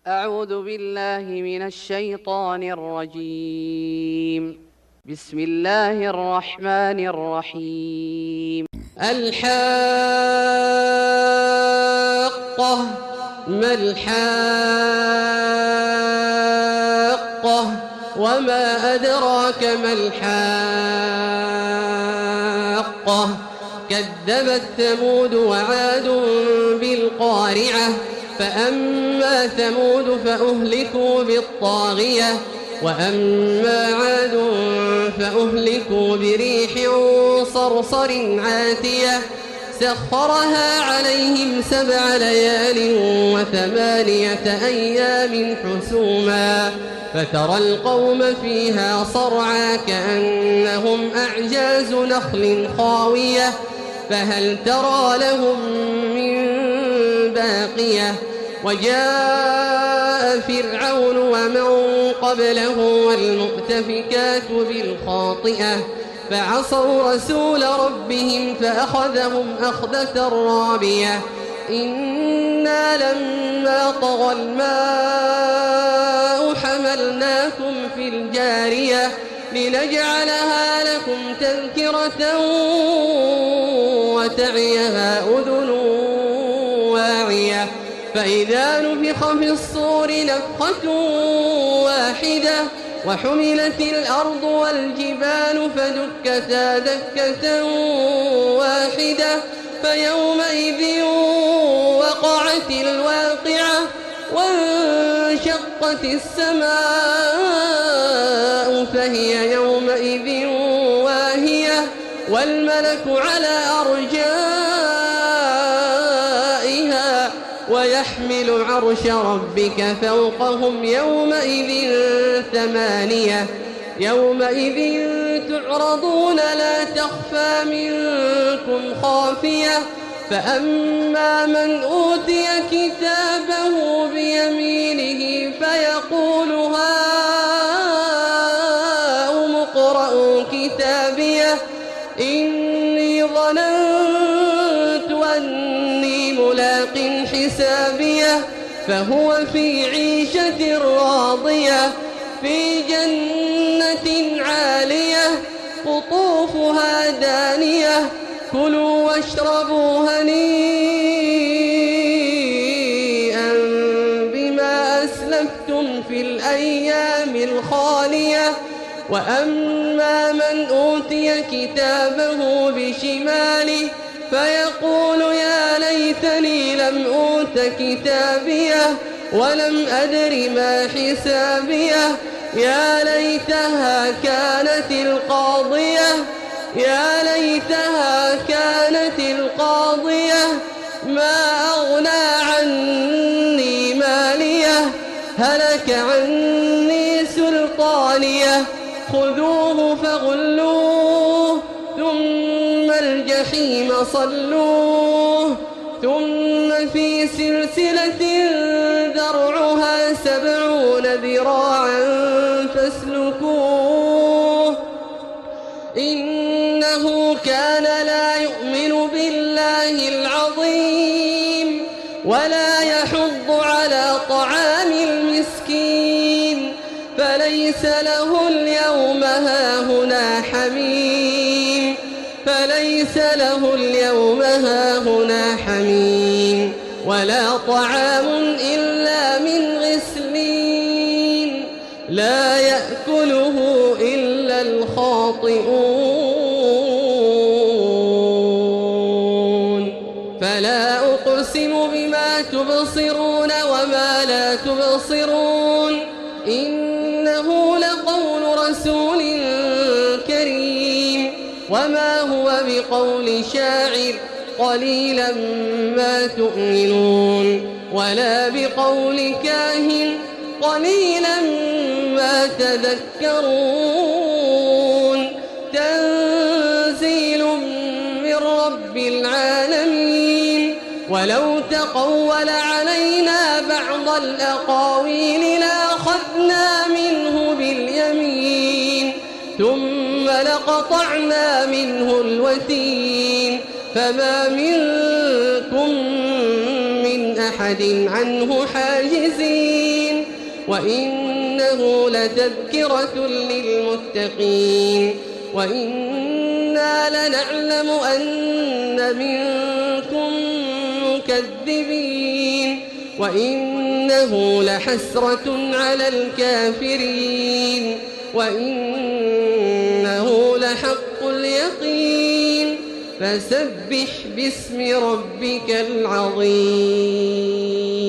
أعوذ بالله من الشيطان الرجيم. بسم الله الرحمن الرحيم. الحاقة. ما الحاقة وما أدراك ما الحاقة. كذبت ثمود وعاد بالقارعة فأما ثمود فأهلكوا بالطاغية وأما عاد فأهلكوا بريح صرصر عاتية سخرها عليهم 7 ليال و8 أيام حسوما فترى القوم فيها صرعى كأنهم أعجاز نخل خاوية فهل ترى لهم من باقية. وجاء فرعون ومن قبله والمؤتفكات بالخاطئة فعصوا رسول ربهم فأخذهم أخذة رابية. إنا لما طغى الماء حملناكم في الجارية لنجعلها لكم تذكرة وتعيها أذن واعية. فإذا نفخ في الصور نفخة واحدة وحملت الأرض والجبال فدكتا دكة واحدة فيومئذ وقعت الواقعة وانشقت السماء فهي يومئذ واهية والملك على أرجائها ويحمل عرش ربك فوقهم يومئذ 8. يومئذ تعرضون لا تخفى منكم خافية. فأما من أوتي كتابه بيمينه فيقول هاؤم اقرءوا كتابيه إني ظننت أني ملاق حسابيه فهو في عيشة راضية في جنة عالية قطوفها دانية كلوا واشربوا هنيئا بما أسلفتم في الأيام الخالية. وأما من أوتي كتابه بشماله فيقول يا ليتني لم أوت كتابيه ولم أدر ما حسابيه يا ليتها كانت القاضية يا ليتها كانت القاضية ما أغنى عني ماليه هلك عني سلطانيه خذوه فغلوه ثم الجحيم صلوه ثم في سلسلة ذرعها 70 ذراعا فاسلكوه إنه كان لا يؤمن بالله العظيم ولا يحض على طعام المسكين فليس له اليوم هاهنا حميم ولا طعام إلا من غسلين لا يأكله إلا الخاطئون. فلا أقسم بما تبصرون وما لا تبصرون إنه لقول رسول كريم وما هو بقول شاعر قليلا ما تؤمنون ولا بقول كاهن قليلا ما تذكرون تنزيل من رب العالمين. ولو تقول علينا بعض الأقاويل لأخذنا منه باليمين ثم لقطعنا منه الوتين فما منكم من أحد عنه حاجزين. وإنه لتذكرة للمتقين وإنا لنعلم أن منكم مكذبين وإنه لحسرة على الكافرين وإنه لحق اليقين فسبح باسم ربك العظيم.